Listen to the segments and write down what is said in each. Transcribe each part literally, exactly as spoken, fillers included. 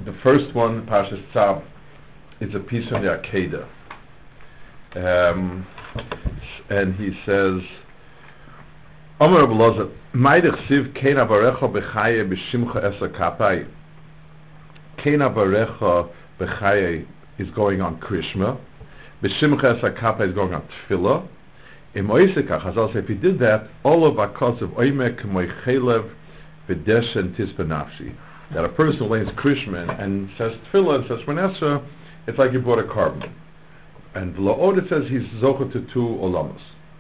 The first one, Parshas Tzav, is a piece on the Akedah. Um, and he says, Omer Rabbi Elazar, Maidech Siv Kein Avarecha B'chaye B'shimcha Esa Kapai. Kein Avarecha B'chaye is going on Krishma. B'shimcha Esa Kapai is going on Tefillah. Im Oisekach, Chazal says, if he did that, all of Akos of Oimek Moichelev V'deshen Tispa Nafshi. That a person who lays Krishma and says Tefillah and says Shmoneh, it's like he bought a carbon. And La'od, it says he's Zocher to two Olamos.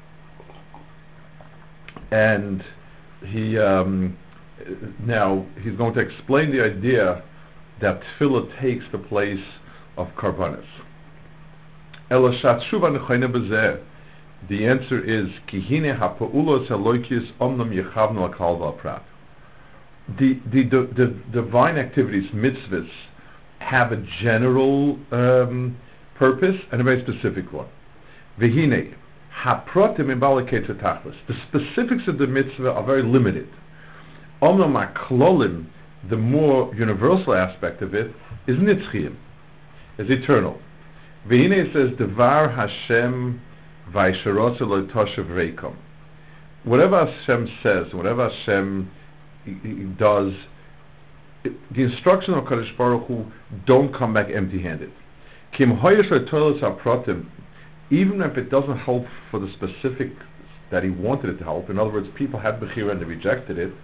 And he, um, now, he's going to explain the idea that Tefillah takes the place of Karbanis. Elashat Shuva Nechayne Bezeh. The answer is Kihine HaPa'ulos HaLoikis Omnam Yechavnu HaKal VaPrat. The, the, the, the divine activities, mitzvahs, have a general um, purpose and a very specific one. Vehine haprotim imbalakei tachlis. The specifics of the mitzvah are very limited. Omnam haklolim, the more universal aspect of it, is nitzchiyim, is eternal. Vehine says devar Hashem vayisharotzu lo toshav reikom. Whatever Hashem says, whatever Hashem he, he does, it, the instruction of Kadosh Baruch Hu don't come back empty-handed. Kim hoyesh toilet haprotim. Even if it doesn't help for the specific that he wanted it to help, in other words, people had Bechira and they rejected it,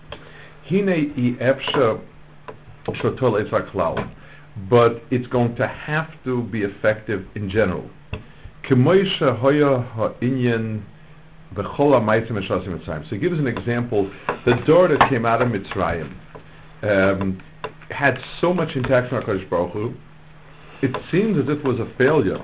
but it's going to have to be effective in general. So he gives an example. The door that came out of Mitzrayim um, had so much interaction with HaKadosh Baruch Hu, it seems as if it was a failure.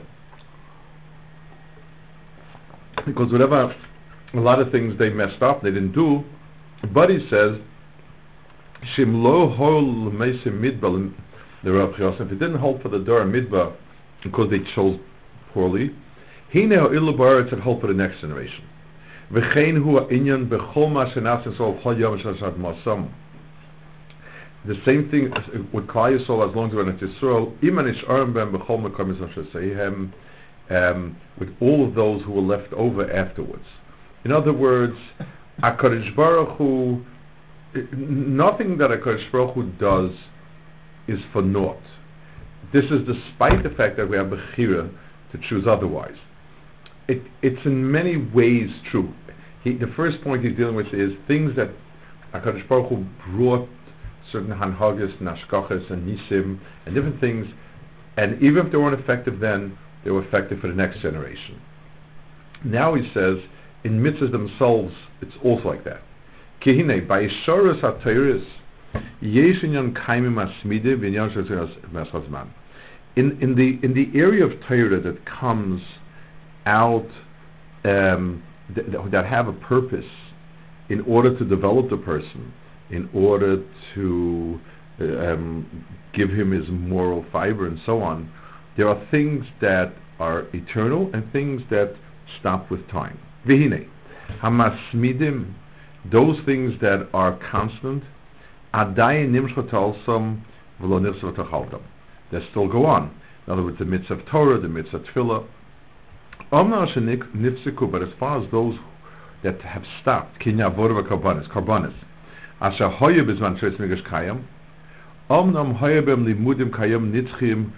Because whatever, a lot of things they messed up, they didn't do. But he says, Shim lo hol meisim midbar, the Rav Yosef, if it didn't hold for the door of midbar because they chose poorly, he now ilubar to help for the next generation. V'chein hu inyan bechol ma shenasim sol chol yom shashat masam. The same thing with Klal Yisrael as long as we're in Yisrael, iman ish aram ben bechol mekom yisrael shaseihem. Um, with all of those who were left over afterwards. In other words, HaKadosh Baruch Hu, nothing that HaKadosh Baruch Hu does is for naught. This is despite the fact that we have Bechira to choose otherwise. It, it's in many ways true. He, the first point he's dealing with is things that HaKadosh Baruch Hu brought, certain Hanhagas and Ashkachas and Nisim and different things, and even if they weren't effective then, they were effective for the next generation. Now he says, in mitzvahs themselves, it's also like that. Kihine, by Isharas HaTeiris, Yesh inyan kaimim asmide v'inyan shazman. In in the in the area of Torah that comes out, um, th- th- that have a purpose, in order to develop the person, in order to uh, um, give him his moral fiber and so on. There are things that are eternal and things that stop with time. Vihine, hamasmidim, those things that are constant, adayin nimshot alsam v'lo nifsot achaltam. They still go on. In other words, the mitzvah of Torah, the mitzvah of Tefillah. Omna shenik nifsiku, but as far as those that have stopped, kinya avodah karbanis, karbanis, asher hoye bizman sheretz migash kayam, omnam hoye bem limudim kayam nitzchim.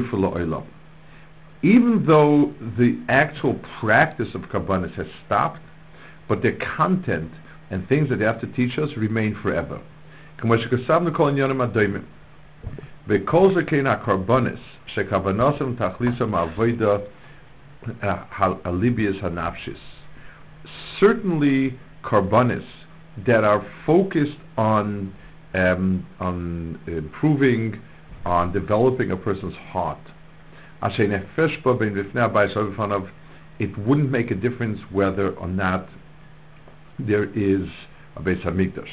Even though the actual practice of Kabbanis has stopped, but the content and things that they have to teach us remain forever. Certainly Karbanis that are focused on um, on improving, on developing a person's heart. It wouldn't make a difference whether or not there is a Beis Hamikdash.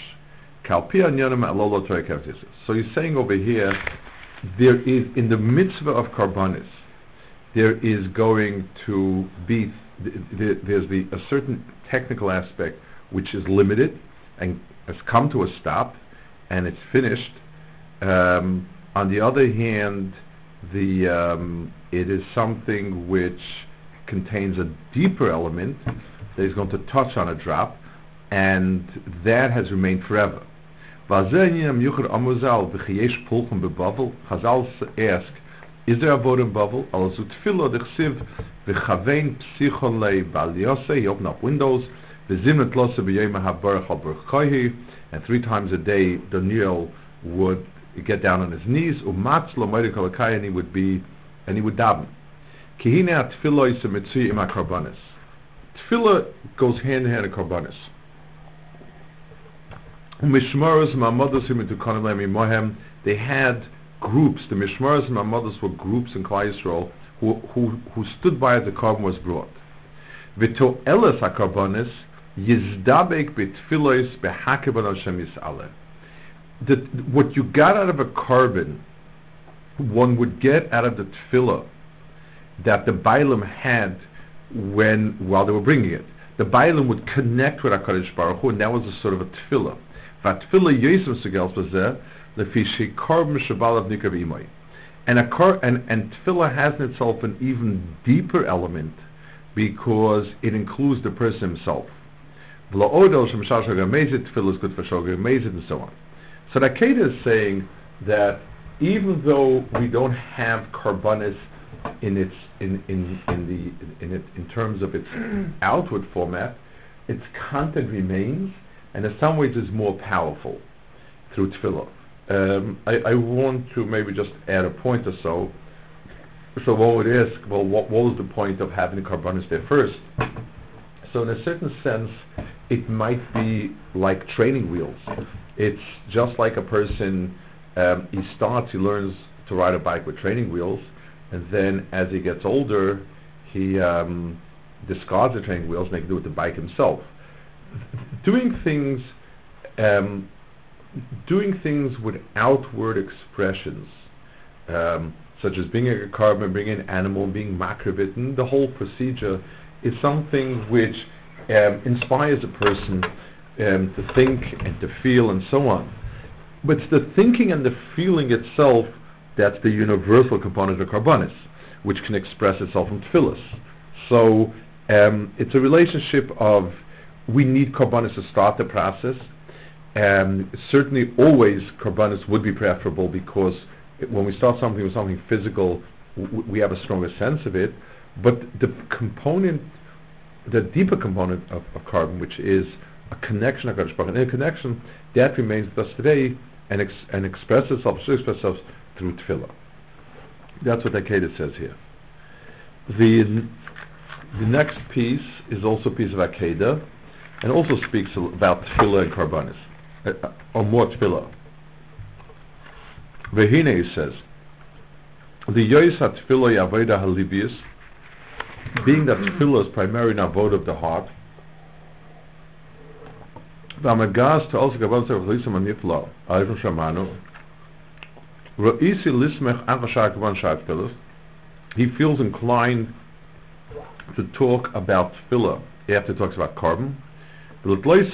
So he's saying over here, there is, in the mitzvah of Karbanis, there is going to be, th- th- there's the, a certain technical aspect which is limited and has come to a stop, and it's finished. Um, On the other hand, the um, it is something which contains a deeper element that is going to touch on a drop, and that has remained forever. Chazal ask, is there a vote in Bavel? He opened up windows, and three times a day Daniel would get down on his knees, and he would be, and he would daven. Tefillah goes hand in hand with karbanis. They had groups. The Mishmaros and Mamadas were groups in Klal Yisrael who, who, who stood by as the carbon was brought. V'to eles ha-karbanis yizdabek b'tfilos b'hakeban Hashem yis'aleh. What you got out of a carbon, one would get out of the tefillah that the Bailam had when, while they were bringing it. The Bailam would connect with HaKadosh Baruch Hu, and that was a sort of a tefillah. V'tefillah yosem segels was there, lefi shekarb mishabalav nikav imay. And a car, and, and tefillah has in itself an even deeper element because it includes the person himself. V'la'odel shemishal shogeg amazit, tefillah is good for shogeg amazit, and so on. So the Akedah is saying that even though we don't have karbanis in its in in in the in it in terms of its outward format, its content remains, and in some ways is more powerful through tefillah. Um, I, I want to maybe just add a point or so. So one would ask, well, what, what was the point of having the karbanis there first? So in a certain sense, it might be like training wheels. It's just like a person, um, he starts, he learns to ride a bike with training wheels, and then as he gets older, he um, discards the training wheels and he can do it with the bike himself. Doing things, um, doing things with outward expressions, um, such as being a carbon, being an animal, being makrivit, and the whole procedure is something which um, inspires a person um, to think and to feel and so on. But it's the thinking and the feeling itself that's the universal component of karbanis, which can express itself in tefillas. So um, it's a relationship of we need karbanis to start the process. Um, certainly always karbanis would be preferable because it, when we start something with something physical, w- we have a stronger sense of it. But the component, the deeper component of, of carbon, which is a connection, a and a connection, that remains with us today and, ex- and expresses itself, should express itself through tefillah. That's what the Akedah says here. The the next piece is also a piece of Akedah, and also speaks about tefillah and karbanis, uh, or more tefillah. Vehine, he says, the yois ha-tefillah yavodah halibius, being that tefillah is primarily an avodah of the heart, v'amagas to also gavon tzarech lisam anifla, alifim shamanu, ra'isi lismech achashar kavan shar tefillah, he feels inclined to talk about tefillah after he talks about carbon. So this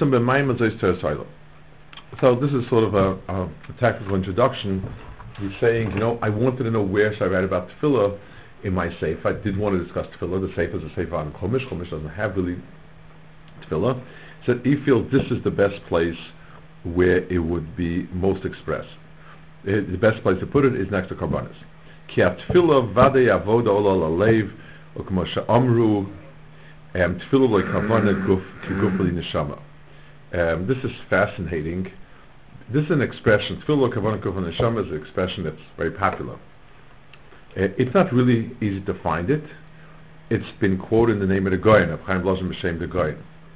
is sort of a, a, a tactical introduction. He's saying, you know, I wanted to know where should I write about tefillah in my sefer. I did want to discuss tefillah. The sefer is a sefer on Chumash. Chumash doesn't have really tefillah. So he feels this is the best place where it would be most expressed. Uh, the best place to put it is next to karbanis. Ki tefillah vadei avoda ola lalev ukmo she'amru tefillah lo karbanis guf ki guf li neshama. Um, this is fascinating. This is an expression. Tefillah kavanah kuf neshama is an expression that's very popular. Uh, it's not really easy to find it. It's been quoted in the name of the Goyen, of Chaim Blazin B'Shem the Goyen.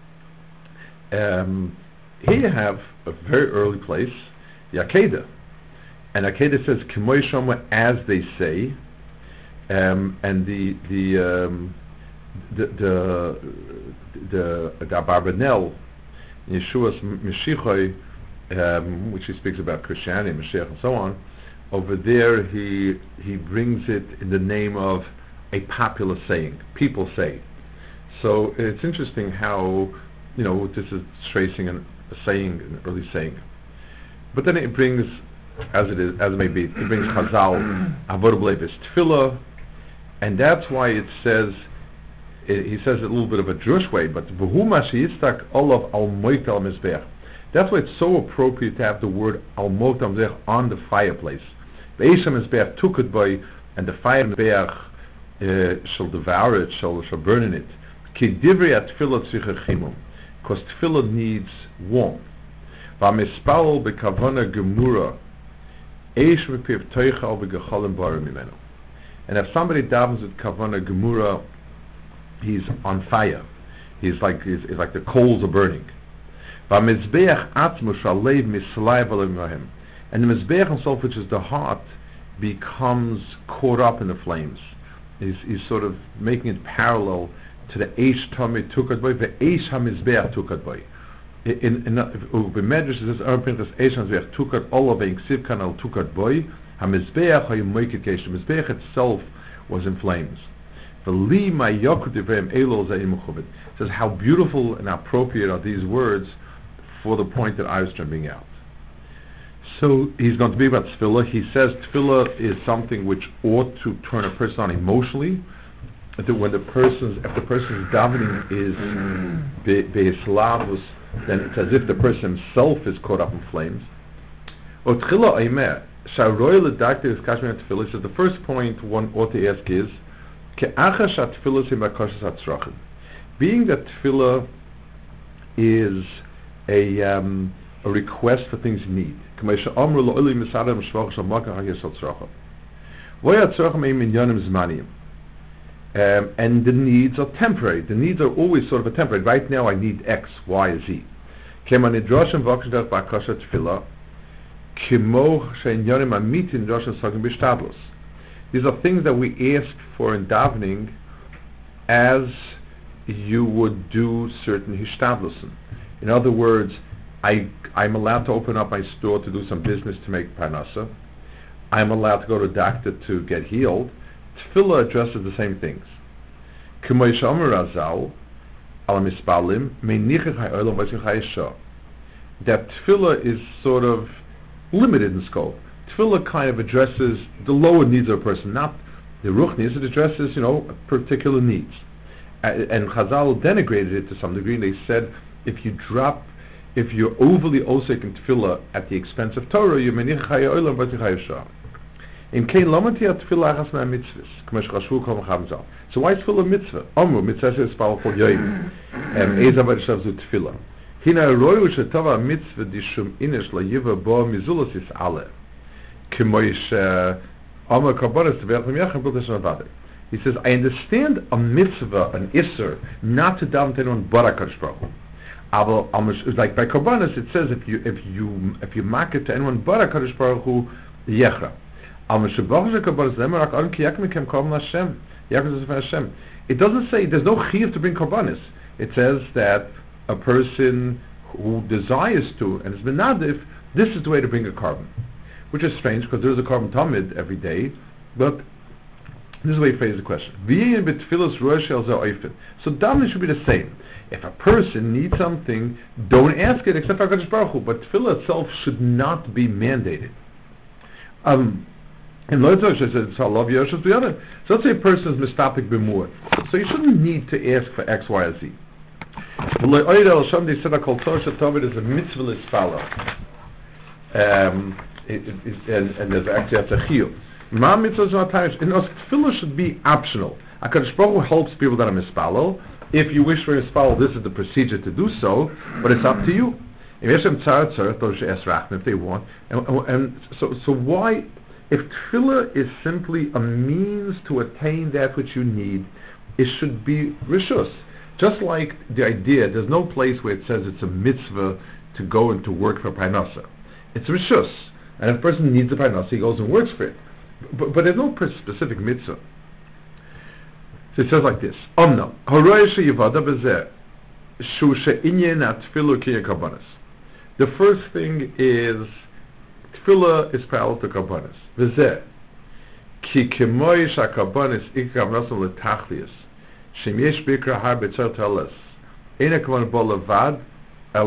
Um, here you have a very early place, the Akedah, and Akedah says K'moy Shoma, as they say, um, and the the um, the the the, the Abarbanel, Yeshua's Mashiach, um, which he speaks about Christianity, Mashiach, and so on. Over there, he he brings it in the name of a popular saying. People say. So it's interesting how, you know, this is tracing an, a saying, an early saying. But then it brings as it is, as it may be. It brings Chazal, Avodah B'Levis Tefillah, and that's why it says, it, he says it a little bit of a Jewish way, but V'hu ma sheyitztak olav al moit al mizbeach. That's why it's so appropriate to have the word al moit al mizbeach on the fireplace. Ve'esh mizbeach tukad by, and the fire mizbeach uh, shall devour it, shall, shall burn in it. Ki divrei at-tefillah tzricha chimum, because tefillah needs warmth. V'amispalol bekavana gemura, eish mepiv toichal v'gecholim bara mimenu. And if somebody davens with kavana gemura, he's on fire. He's like he's, he's like the coals are burning. V'amizbeach atzmu shalev mislay v'lemahim. And the mizbeach himself, which is the heart, becomes caught up in the flames. He's, he's sort of making it parallel to the eish tamid tukad boy, the eish hamizbeach tukad boy. In in the Medrash it says Arpinchas eish hamizbeach tukad olav v'inksiv kanal tukad boy. Hamizbeach hayumoikid kesh. The mizbeach itself was in flames. V'li ma yokut divrei elo zayim mechubed. Says how beautiful and appropriate are these words for the point that I was trying to bring out. So he's going to be about tefillah. He says tefillah is something which ought to turn a person on emotionally. That when the person's, if the person's davening is be'eslavus, then it's as if the person himself is caught up in flames. Otchila aimer sharoy ledakti kashmir tefillah. So the first point one ought to ask is, ke'acha shatefillah simakashas hatzrachim. Being that tefillah is a um, a request for things you need. Um, and the needs are temporary. The needs are always sort of a temporary. Right now I need X, Y, Z. These are things that we ask for in davening as you would do certain hishtadlusen. In other words, I, I'm allowed to open up my store to do some business to make parnasa. I'm allowed to go to a doctor to get healed. Tefillah addresses the same things. That tefillah is sort of limited in scope. Tefillah kind of addresses the lower needs of a person, not the ruchnis. It addresses, you know, particular needs. Uh, and Chazal denigrated it to some degree. They said if you drop, if you're overly osek in tefillah at the expense of Torah, you're menich chaya olam v'tich chaya. In kein lomati tefillah achas na mitzvahs, k'mesh chashvu kol mechamzal. So why is tefillah mitzvah? Omru mitzvah is power for yoyim. Ezav v'rishav zu tefillah. Hina royu shetava mitzvah dishum inish la yiva bo mizulas is ale. K'moish amar kabbalas teveach l'miyachem kol teshem avadeh. He says, I understand a mitzvah, an isser, not to daven to anyone but HaKadosh Baruch Hu. Like by Korbanos, it says if you if you if you mark it to anyone but HaKadosh Baruch Hu, yechra. It doesn't say there's no chiyuv to bring Korbanos. It says that a person who desires to and is benadif, this is the way to bring a carbon, which is strange because there is a carbon tamid every day, but this is the way he phrased the question. So davening should be the same. If a person needs something, don't ask it except for HaKadosh Baruch Hu. But tefillah itself should not be mandated. Um, and Loitzah says, "I love Yoshua the other." So let's say a person is mistapik b'muad, so you shouldn't need to ask for X, Y, or Z. They said a kol Torah shetavid is a mitzvah l'sfala, um, it, it, it, and, and there's actually a chiyuv. Ma mitzvah z'matayis. In other words, tefillah should be optional. HaKadosh Baruch Hu helps people that are mispalel. If you wish for a mispalel, this is the procedure to do so, but it's up to you. If they want, and, and so so why, if tefillah is simply a means to attain that which you need, it should be rishus. Just like the idea, there's no place where it says it's a mitzvah to go and to work for parnasa. It's rishus, and if a person needs a parnasa, he goes and works for it. But, but there's no specific mitzvah. So it says like this: Omnam haroy sheyivada bezeh shu she'inyan atfilu ki karbanos. The first thing is tefillah is parallel to karbanos. Bezeh ki kemoy shakarbanos ikkarbanos letachlius shem yesh bikra har betzar talas ena kavan bo levad ela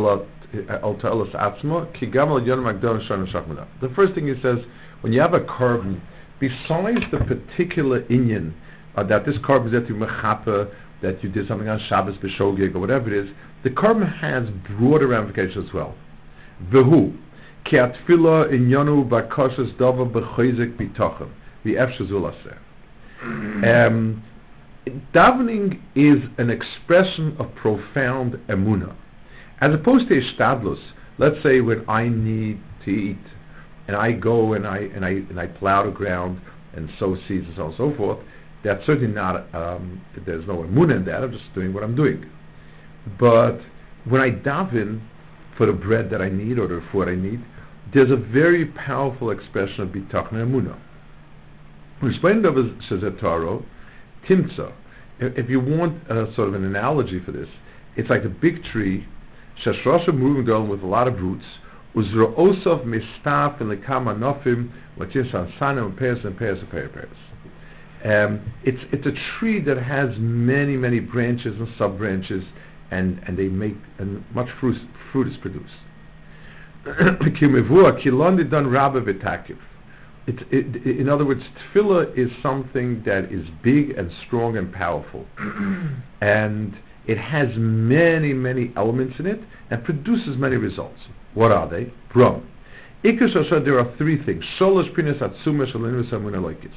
The first thing he says, when you have a carbon, besides the particular inyan uh, that this carbon is that you mechaper, that you did something on Shabbos, b'shogeg, or whatever it is, the carbon has broader ramifications as well. Vehu, ki atfila inyanu bakashas dava b'choizek bitachem, v'efshazul Um Davening is an expression of profound emunah, as opposed to ishtadlus. Let's say when I need to eat, and I go and I and I and I plow the ground and sow seeds and so on and so forth. That's certainly not. Um, there's no emunah in that. I'm just doing what I'm doing. But when I daven for the bread that I need or the food I need, there's a very powerful expression of bitachon and emunah. Explained of says Taro. Timtza. If you want uh, sort of an analogy for this, it's like a big tree, shashrosha moving down with a lot of roots, uzro'osov mistaf and lekama nofim, which is sansana and pairs and pairs and pairs and pairs. Um, it's it's a tree that has many many branches and sub branches, and and they make and much fruit fruit is produced. Kimevua kilon dan rabba v'takiv. It, it, in other words, tefillah is something that is big and strong and powerful, and it has many, many elements in it and produces many results. What are they? Brum. Ikar there are three things. Sholosh pinas atzuma shalinus amun aloikis.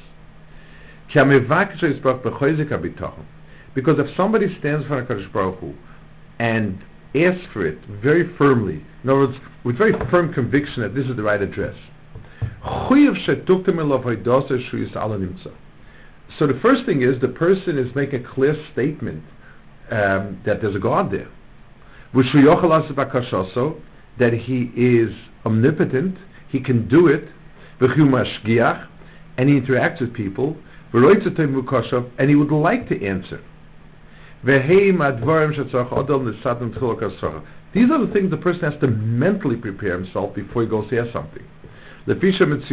Because if somebody stands for HaKadosh Baruch Hu and asks for it very firmly, in other words, with very firm conviction that this is the right address, so the first thing is the person is making a clear statement um, that there's a God there, that he is omnipotent, he can do it, and he interacts with people, and he would like to answer. These are the things the person has to mentally prepare himself before he goes to ask something. Because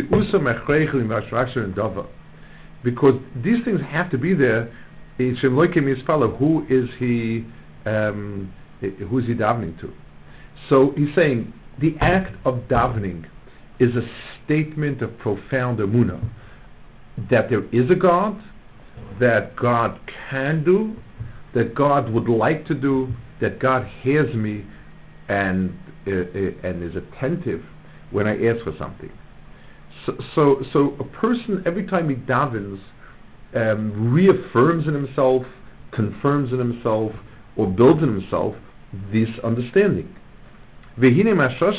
these things have to be there. Who is he? Um, who is he davening to? So he's saying the act of davening is a statement of profound emunah that there is a God, that God can do, that God would like to do, that God hears me and uh, uh, and is attentive when I ask for something. So, so, so a person, every time he davens, um, reaffirms in himself, confirms in himself, or builds in himself this understanding. Many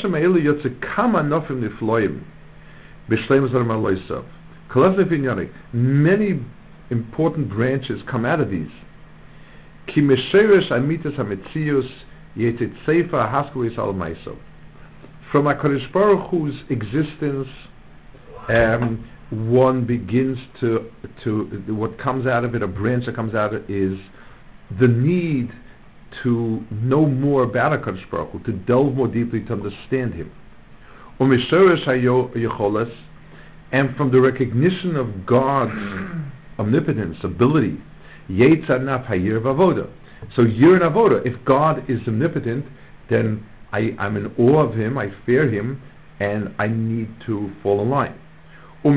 important branches come out of these. From HaKadosh Baruch Hu's existence, um, one begins to, to, what comes out of it, a branch that comes out of it, is the need to know more about HaKadosh Baruch Hu, to delve more deeply, to understand Him. And from the recognition of God's omnipotence, ability, so you're in avoda. If God is omnipotent, then I, I'm in awe of Him, I fear Him, and I need to fall in line. And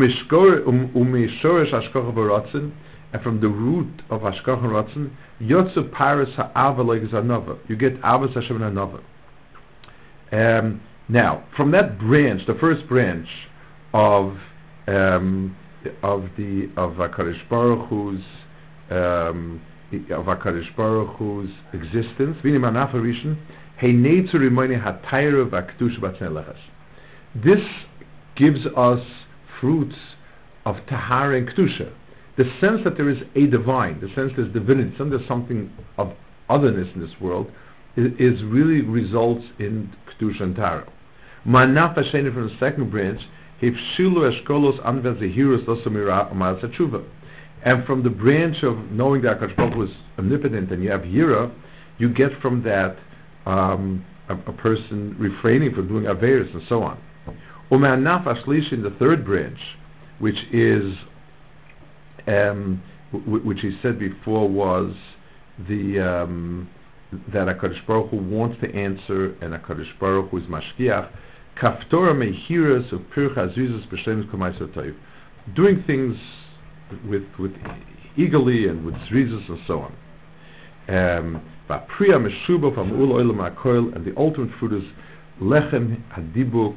from the root of Hashkach and Ratzon, Yotzu Paris Ha'ava Loik Zanova. You get Avos Hashem and Anova. Um, now, from that branch, the first branch of um, of the of HaKadosh Baruch Hu's um, of HaKadosh Baruch Hu's existence, Vinim Anaf Rishon, Heinetzu Rimoni HaTayra VaKdusha Batznei Lechas. This gives us fruits of Tahara and Kedusha. The sense that there is a divine, the sense there's divinity, the sense there's something of otherness in this world, is, is really results in Kedusha and Tahara. Ma'anaf Hasheni from the second branch, Hifshilu Eshkolos Anver Zehirus Losamira Amar Satshuva. And from the branch of knowing that HaKadosh Baruch Hu is omnipotent and you have Yira, you get from that um, a, a person refraining from doing Averis and so on. U'ma'anaf Ashlish in the third branch, which is Um, w- which he said before was the um, that HaKadosh Baruch Hu wants to answer, and HaKadosh Baruch Hu is mashkiach. Kaftora mehiras of pircha azuzas b'shlemus k'maaseh toiv. Doing things with with eagerly and with zrizas and so on. Um, V'apriya meshuba from ul olam ha'koil, and the ultimate fruit is lechem hadibuk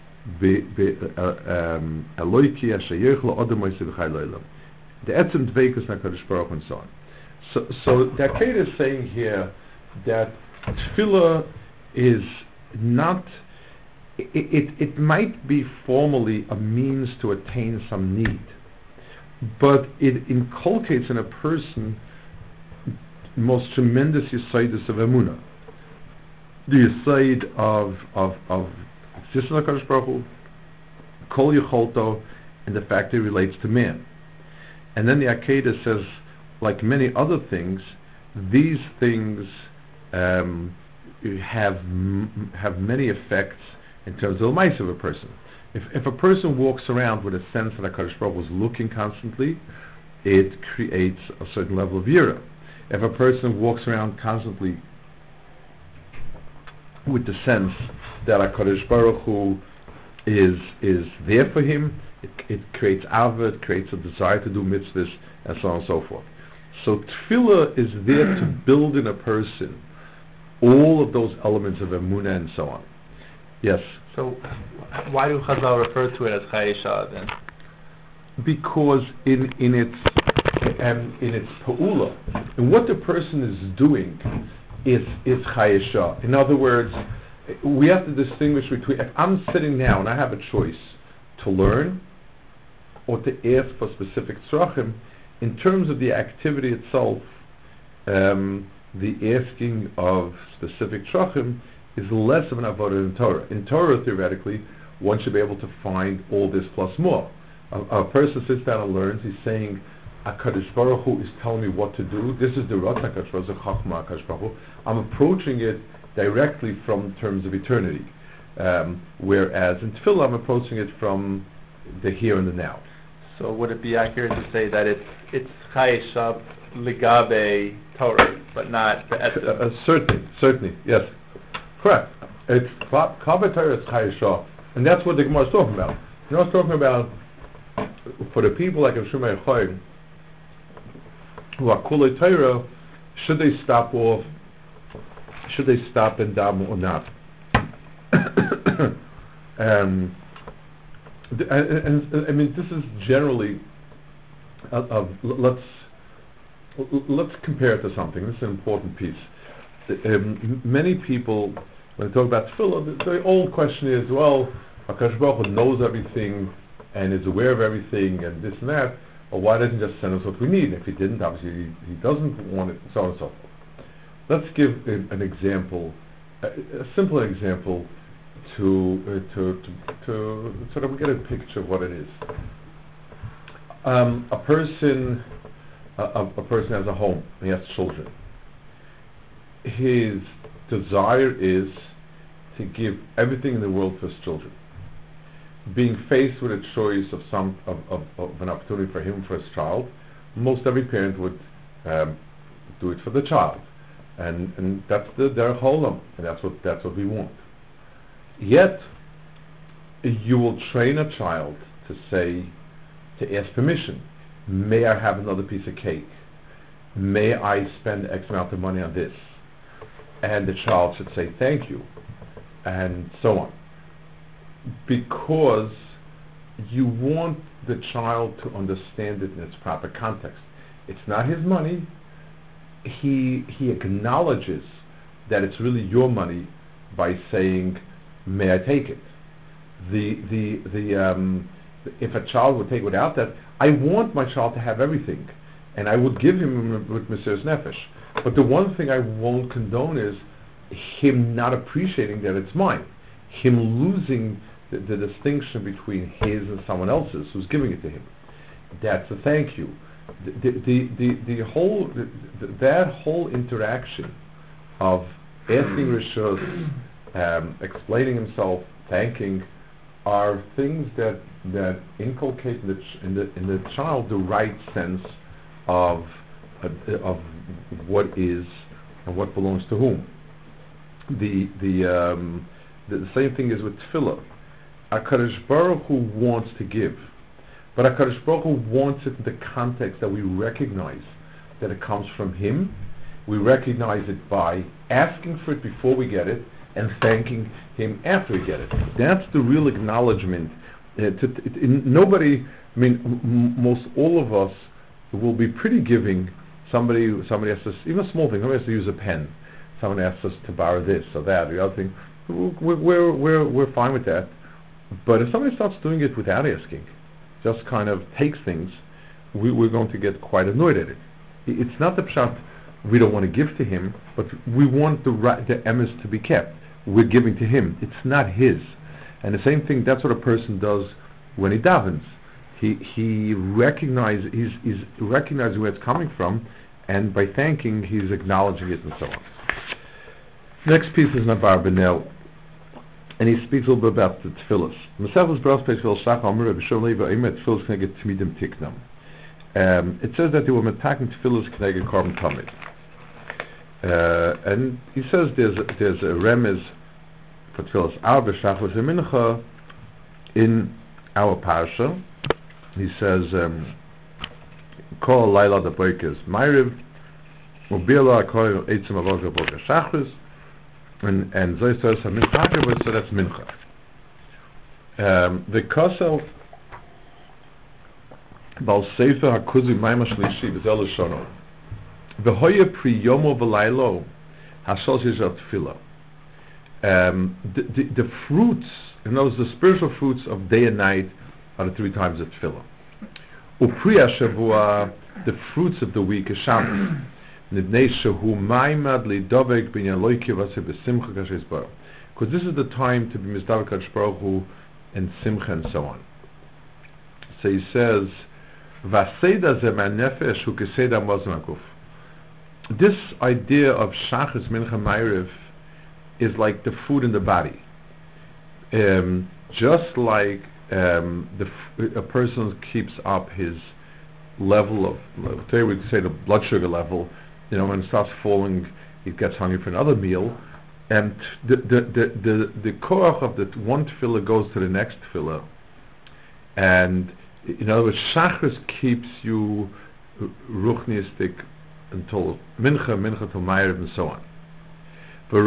be'aloiki asher yochel odom moiseh v'chai lo'olam. The etzem dveikus HaKadosh Baruch Hu and so on. So, so the Akedah is saying here that tefillah is not, it, it, it might be formally a means to attain some need, but it inculcates in a person most tremendous yisaidus of emunah, the yisaid of of of existence of HaKadosh Baruch Hu, kol yicholto, and the fact that it relates to man. And then the Akedah says, like many other things, these things um, have m- have many effects in terms of the mice of a person. If if a person walks around with a sense that HaKadosh Baruch Hu is looking constantly, it creates a certain level of yira. If a person walks around constantly with the sense that HaKadosh Baruch Hu is is there for him, it, it creates avah, it creates a desire to do mitzvahs, and so on and so forth. So tefillah is there to build in a person all of those elements of emunah and so on. Yes? So why do Chazal refer to it as Chayei Shah then? Because in in its um, in its pa'ula, and what the person is doing is is Chayei Shah. In other words, we have to distinguish between, if I'm sitting now and I have a choice to learn or to ask for specific tzrachim, in terms of the activity itself, um, the asking of specific tzrachim is less of an avodah in Torah. In Torah, theoretically, one should be able to find all this plus more. A, a person sits down and learns, he's saying, HaKadosh Baruch Hu is telling me what to do. This is the Ratzon HaKadosh Baruch Hu, Chachma HaKadosh Baruch Hu. I'm approaching it directly from terms of eternity. Um, whereas in Tefillah, I'm approaching it from the here and the now. So would it be accurate to say that it's it's Chayei Shah ligabe Torah, but not the essence? Uh, uh, certainly, certainly, yes. Correct. It's Kabbalah Torah is Chayei Shah, and that's what the Gemara is talking about. You know, it's talking about for the people like Shimei Choy, who are Kulei Torah, should they stop off? Should they stop in Dam or not? um, and, and, and I mean, this is generally. Uh, uh, let's let's compare it to something. This is an important piece. Um, many people, when they talk about tefillah, the, the old question is, well, HaKadosh Baruch Hu knows everything and is aware of everything and this and that. Well, why doesn't he just send us what we need? And if he didn't, obviously he, he doesn't want it, so on and so forth. Let's give a, an example, a, a simple example, to, uh, to, to to sort of get a picture of what it is. Um, a person, a, a person has a home. He has children. His desire is to give everything in the world for his children. Being faced with a choice of some of, of, of an opportunity for him, for his child, most every parent would um, do it for the child, and and that's the, their cholam, and that's what that's what we want. Yet, you will train a child to say, to ask permission. May I have another piece of cake? May I spend X amount of money on this? And the child should say thank you, and so on. Because you want the child to understand it in its proper context. It's not his money. He he acknowledges that it's really your money by saying, may I take it? The the the um, if a child would take without that, I want my child to have everything, and I would give him with Mesiras Nefesh. But the one thing I won't condone is him not appreciating that it's mine, him losing the, the distinction between his and someone else's who's giving it to him. That's a thank you. The the the, the whole the, the, that whole interaction of asking rishus, um, explaining himself, thanking, are things that that inculcate in the ch- in the in the child the right sense of uh, of what is and what belongs to whom. The the um, the, the same thing is with tefillah. HaKadosh Baruch Hu wants to give, but HaKadosh Baruch Hu wants it in the context that we recognize that it comes from Him. We recognize it by asking for it before we get it and thanking Him after we get it. That's the real acknowledgement. Uh, to, to, to, nobody, I mean, m- most all of us will be pretty giving. Somebody, somebody has to, even a small thing. Somebody has to use a pen. Someone asks us to borrow this or that or the other thing. We're we're we're, we're fine with that. But if somebody starts doing it without asking, just kind of takes things, we, we're going to get quite annoyed at it. It's not the pshat we don't want to give to him, but we want the right, the emes to be kept. We're giving to him. It's not his. And the same thing, that's what a person does when he davens. He he recognizes he's, he's recognizing where it's coming from, and by thanking, he's acknowledging it and so on. Next piece is Nabar Benel, and he speaks a little bit about the tefillas. Um, it says that they were metaking tefillas kneged korban tamid. Uh, and he says there's a, there's a remez for tefillas arba shachos mincha in our parsha. He says kol laila da boikes ma'ariv ubila kol eitzim avoga boga shachos, and and so says a mincha, so that's mincha. Um, the kosel bal sefer hakuzi mayma shlishi v'zel shono v'hoye pri yomo v'laylo hashol shizat tefillah. Um, the, the, the fruits, in other words, the spiritual fruits of day and night are the three times of tefillah. Upri hashavua, the fruits of the week is Shabbos. Nidnei shehu maimad lidovek binyan loike v'aseh b'simcha kashes baruch. Because this is the time to be mizdavek Kadosh Baruch Hu and simcha and so on. So he says, Vaseda ze ma'nefesh hu keseda mozim hakuf. This idea of shachris mincha ma'ariv is like the food in the body. Um, just like um, the f- a person keeps up his level of, today we say the blood sugar level, you know, when it starts falling, he gets hungry for another meal, and the the the the, the koach of the one tefillah goes to the next tefillah, and in other words, shachris keeps you ruchnistic until mincha, mincha till ma'ariv, and so on. Um,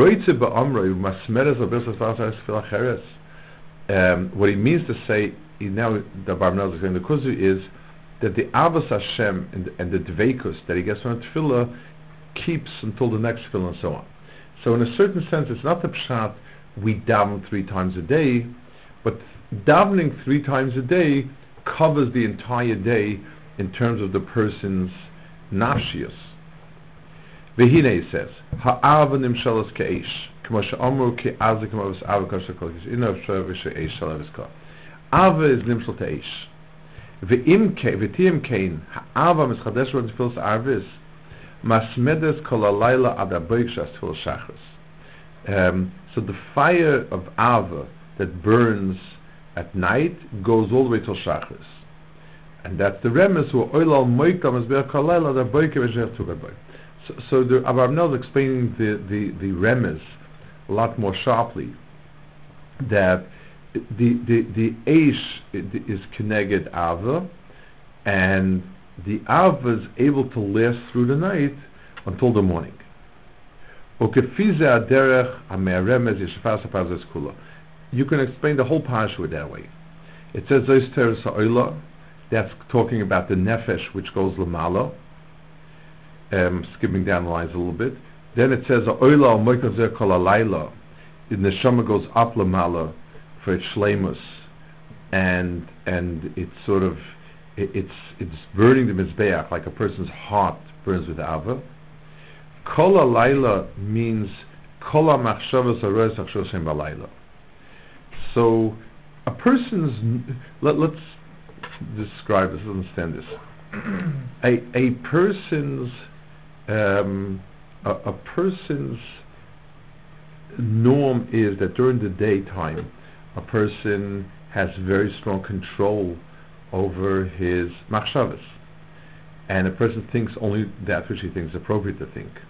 what he means to say, he now the Barbanel is saying the kuzu is that the Avos Hashem and, and the dveikus that he gets from the tefillah keeps until the next tefillah and so on. So in a certain sense, it's not the pshat we daven three times a day, but davening three times a day covers the entire day in terms of the person's nafshius. Vehine says, Ha'ava nimshalas ke'esh, k'mo she'omru ke'aze k'mo v'es ava kosher kol kish, ina v'shoy v'she'esh shalav v'skah. Ava is nimshal te'esh. Ve'im ke'in, ve'tiyim ke'in, ha'ava mischadesh v'on tefillas arvis, masmedes kol ha'layla ad ha'boik shas tefillas shachris. So the fire of Ava that burns at night goes all the way till shachris. And that's the remes who oilal moikam is be'er kol ha'layla ad ha'boik v'shech tugaboik. So, so the Avraham is explaining the, the, the remes a lot more sharply, that the the the Eish is Keneged Ava, and the Ava is able to last through the night until the morning. You can explain the whole parasha that way. It says Zois Ha'olah, that's talking about the nefesh which goes lamala. Um, skipping down the lines a little bit. Then it says Ha'olah Moikazer Kol Halayla. The neshama goes up lamala for its shleimus, and and it's sort of it, it's it's burning the mizbeach like a person's heart burns with ava. Kol Halayla means Kol HaMachshavos HaRoes HaChshos Shem Balayla. So a person's let, let's describe this, understand this. a a person's um, a, a person's norm is that during the daytime a person has very strong control over his machshavos, and a person thinks only that which he thinks appropriate to think.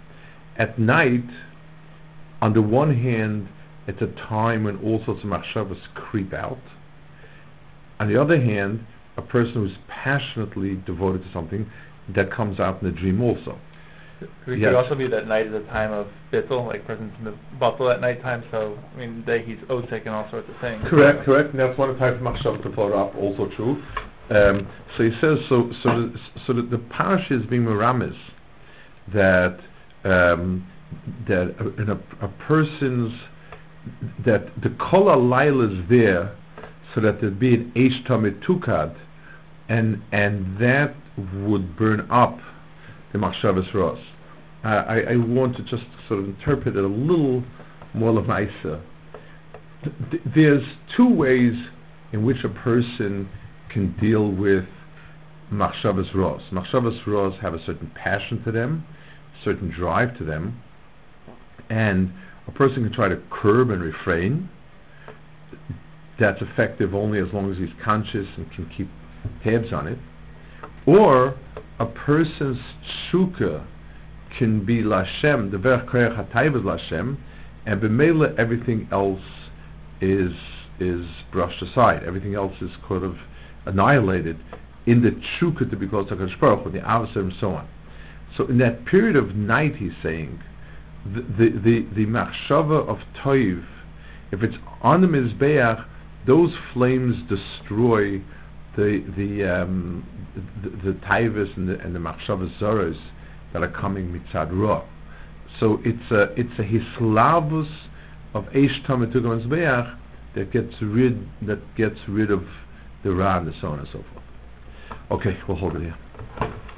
At night, on the one hand, it's a time when all sorts of machshavas creep out. On the other hand, a person who's passionately devoted to something, that comes out in the dream also. It Yes. could also be that night is a time of bittul, like person's bottle at nighttime, so, I mean, day he's otzek and all sorts of things. Correct, correct. And that's one of the types of machshavas to follow up, also true. Um, so he says, so so the, so that the parasha is being meramis, that um, that a, in a, a person's, that the kol halayla is there, so that there'd be an eish tamid tukad, and and that would burn up the machshavas ros. Uh, I, I want to just sort of interpret it a little more lemaisa. Th- there's two ways in which a person can deal with machshavas ros. Machshavas ros have a certain passion to them, certain drive to them, and a person can try to curb and refrain. That's effective only as long as he's conscious and can keep tabs on it. Or a person's tshuka can be Lashem, the Verch Koyach HaTaiv is Lashem, and b'meila everything else is is brushed aside. Everything else is sort of annihilated in the tshuka to be close to HaKadosh Baruch Hu, the avos and so on. So in that period of night, he's saying, the the the, the machshava of toiv, if it's on the mizbeach, those flames destroy the the um, the, the taivas and the and the machshavas zaras that are coming mitzad ra. So it's a it's a hislavus of eish tamid tukam mizbeach that gets rid that gets rid of the ra and so on and so forth. Okay, we'll hold it here.